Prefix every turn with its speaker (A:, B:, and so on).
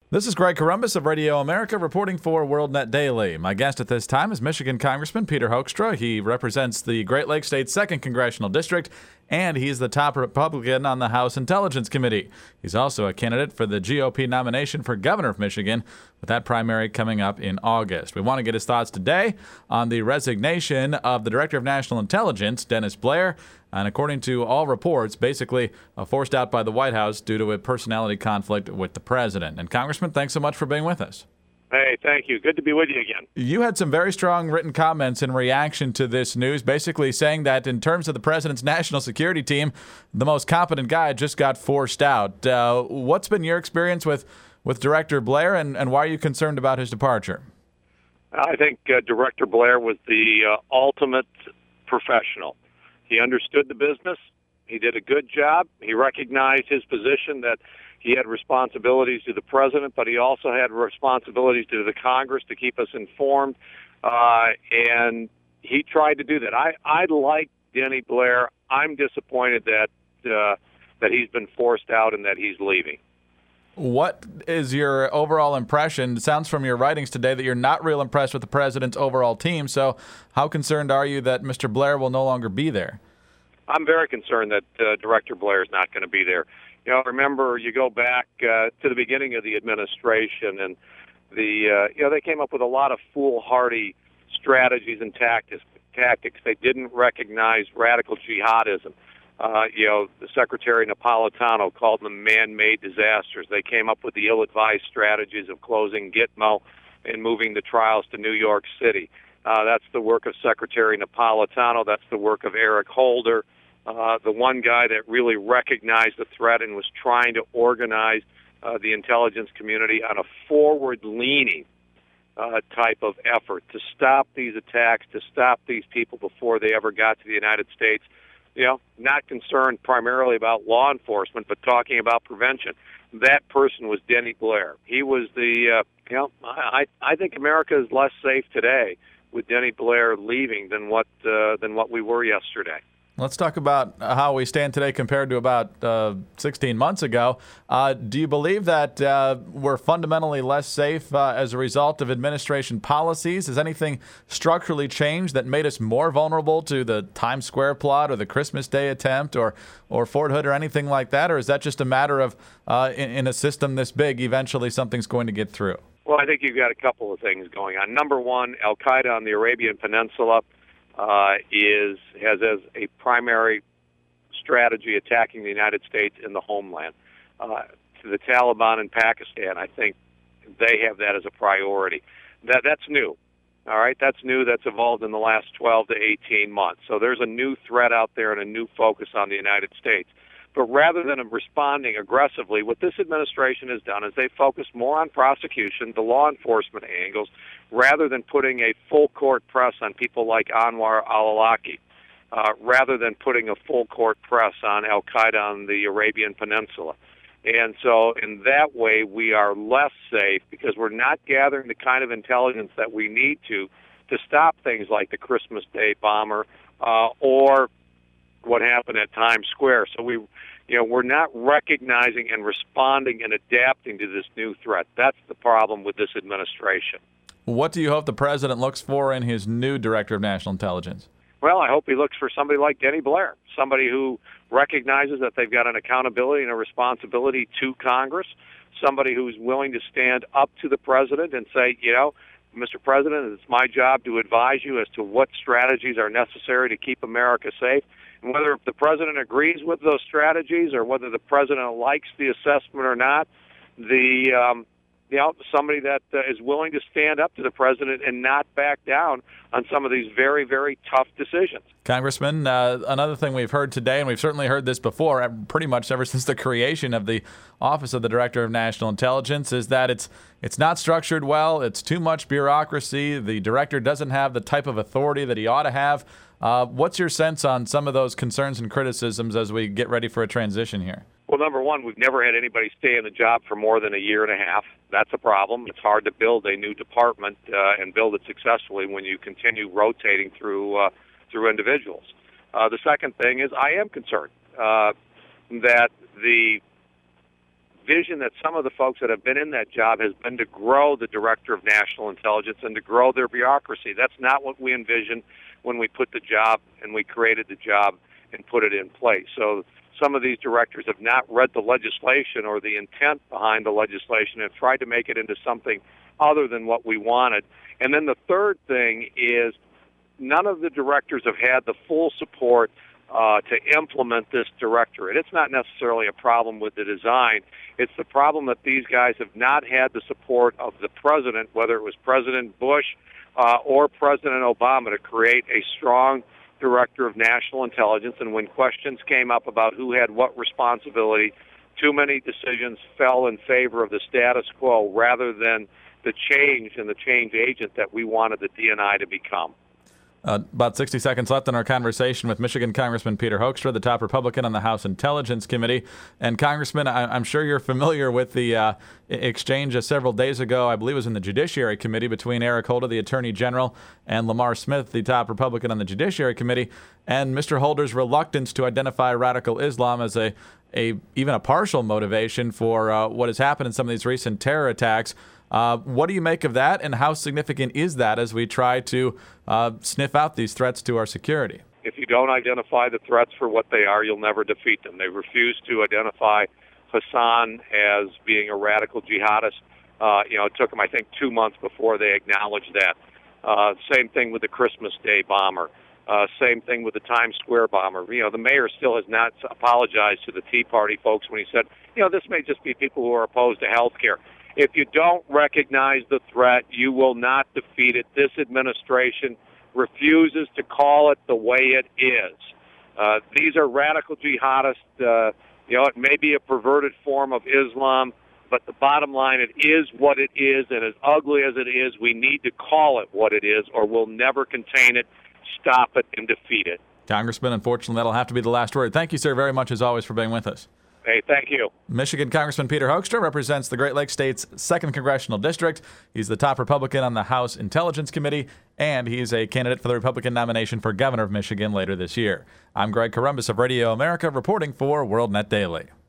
A: This is Greg Corombos of Radio America reporting for WorldNet Daily. My guest at this time is Michigan Congressman Peter Hoekstra. He represents the Great Lakes State's 2nd Congressional District, and he's the top Republican on the House Intelligence Committee. He's also a candidate for the GOP nomination for governor of Michigan, with that primary coming up in August. We want to get his thoughts today on the resignation of the Director of National Intelligence, Dennis Blair, and according to all reports, basically forced out by the White House due to a personality conflict with the president. And Congressman, thanks so much for being with us.
B: Hey, thank you. Good to be with you again.
A: You had some very strong written comments in reaction to this news, basically saying that in terms of the president's national security team, the most competent guy just got forced out. What's been your experience with Director Blair, and why are you concerned about his departure?
B: I think Director Blair was the ultimate professional. He understood the business. He did a good job. He recognized his position that he had responsibilities to the president, but he also had responsibilities to the Congress to keep us informed, and he tried to do that. I like Denny Blair. I'm disappointed that he's been forced out and that he's leaving.
A: What is your overall impression? It sounds from your writings today that you're not real impressed with the president's overall team, so how concerned are you that Mr. Blair will no longer be there?
B: I'm very concerned that Director Blair is not going to be there. You know, remember, you go back to the beginning of the administration, and they came up with a lot of foolhardy strategies and tactics. They didn't recognize radical jihadism. The Secretary Napolitano called them man-made disasters. They came up with the ill-advised strategies of closing Gitmo and moving the trials to New York City. That's the work of Secretary Napolitano. That's the work of Eric Holder, the one guy that really recognized the threat and was trying to organize the intelligence community on a forward-leaning type of effort to stop these attacks, to stop these people before they ever got to the United States. You know, not concerned primarily about law enforcement, but talking about prevention. That person was Denny Blair. He was I think America is less safe today with Denny Blair leaving than what we were yesterday.
A: Let's talk about how we stand today compared to about 16 months ago. Do you believe that we're fundamentally less safe as a result of administration policies? Has anything structurally changed that made us more vulnerable to the Times Square plot or the Christmas Day attempt or Fort Hood or anything like that? Or is that just a matter of in a system this big, eventually something's going to get through?
B: Well, I think you've got a couple of things going on. Number one, Al-Qaeda on the Arabian Peninsula has as a primary strategy attacking the United States in the homeland. To the Taliban in Pakistan, I think they have that as a priority. That's new. All right, that's new. That's evolved in the last 12 to 18 months. So there's a new threat out there and a new focus on the United States. But rather than responding aggressively, what this administration has done is they focus more on prosecution, the law enforcement angles, rather than putting a full-court press on people like Anwar al-Awlaki, rather than putting a full-court press on al-Qaeda on the Arabian Peninsula. And so in that way, we are less safe because we're not gathering the kind of intelligence that we need to stop things like the Christmas Day bomber or what happened at Times Square. So we're not recognizing and responding and adapting to this new threat. That's the problem with this administration.
A: What do you hope the president looks for in his new Director of National Intelligence?
B: Well, I hope he looks for somebody like Denny Blair, somebody who recognizes that they've got an accountability and a responsibility to Congress, somebody who's willing to stand up to the president and say, Mr. President, it's my job to advise you as to what strategies are necessary to keep America safe. And whether the president agrees with those strategies or whether the president likes the assessment or not, somebody that is willing to stand up to the president and not back down on some of these very, very tough decisions.
A: Congressman, another thing we've heard today, and we've certainly heard this before, pretty much ever since the creation of the Office of the Director of National Intelligence, is that it's not structured well, it's too much bureaucracy, the director doesn't have the type of authority that he ought to have. What's your sense on some of those concerns and criticisms as we get ready for a transition here?
B: Well, number one, we've never had anybody stay in the job for more than a year and a half. That's a problem. It's hard to build a new department and build it successfully when you continue rotating through individuals. The second thing is I am concerned that the vision that some of the folks that have been in that job has been to grow the Director of National Intelligence and to grow their bureaucracy. That's not what we envisioned when we put the job and we created the job and put it in place. So some of these directors have not read the legislation or the intent behind the legislation and tried to make it into something other than what we wanted. And then the third thing is none of the directors have had the full support to implement this directorate. It's not necessarily a problem with the design. It's the problem that these guys have not had the support of the president, whether it was President Bush or President Obama, to create a strong director of national intelligence. And when questions came up about who had what responsibility, too many decisions fell in favor of the status quo rather than the change and the change agent that we wanted the DNI to become.
A: About 60 seconds left in our conversation with Michigan Congressman Peter Hoekstra, the top Republican on the House Intelligence Committee. And Congressman, I'm sure you're familiar with the exchange several days ago, I believe it was in the Judiciary Committee, between Eric Holder, the Attorney General, and Lamar Smith, the top Republican on the Judiciary Committee, and Mr. Holder's reluctance to identify radical Islam as even a partial motivation for what has happened in some of these recent terror attacks. What do you make of that, and how significant is that as we try to sniff out these threats to our security?
B: If you don't identify the threats for what they are, you'll never defeat them. They refused to identify Hassan as being a radical jihadist. It took them, I think, 2 months before they acknowledged that. Same thing with the Christmas Day bomber. Same thing with the Times Square bomber. The mayor still has not apologized to the Tea Party folks when he said, this may just be people who are opposed to health care. If you don't recognize the threat, you will not defeat it. This administration refuses to call it the way it is. These are radical jihadists. It may be a perverted form of Islam, but the bottom line, it is what it is, and as ugly as it is, we need to call it what it is, or we'll never contain it, stop it, and defeat it.
A: Congressman, unfortunately, that'll have to be the last word. Thank you, sir, very much, as always, for being with us.
B: Hey, thank you.
A: Michigan Congressman Peter Hoekstra represents the Great Lakes State's 2nd Congressional District. He's the top Republican on the House Intelligence Committee, and he's a candidate for the Republican nomination for governor of Michigan later this year. I'm Greg Columbus of Radio America, reporting for WorldNet Daily.